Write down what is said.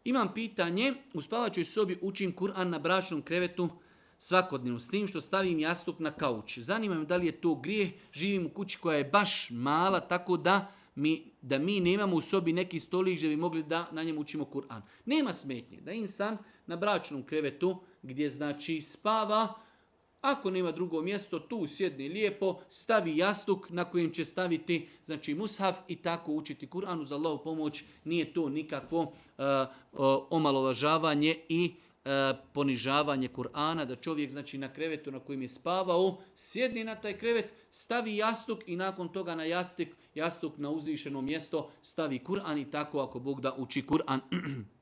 Imam pitanje, u spavačoj sobi učim Kur'an na bračnom krevetu svakodnevno, s tim što stavim jastuk na kauč. Zanima me da li je to grijeh, živim u kući koja je baš mala, tako da mi nemamo u sobi neki stolić gdje bi mogli da na njemu učimo Kur'an. Nema smetnje da insan na bračnom krevetu gdje znači spava, ako nema drugo mjesto, tu sjedni lijepo, stavi jastuk na kojem će staviti znači mushaf i tako učiti Kur'an. Uz Allahu pomoć nije to nikakvo omalovažavanje i ponižavanje Kur'ana, da čovjek znači na krevetu na kojem je spavao, sjedni na taj krevet, stavi jastuk i nakon toga na jastuk na uzvišeno mjesto stavi Kur'an i tako ako Bog da uči Kur'an.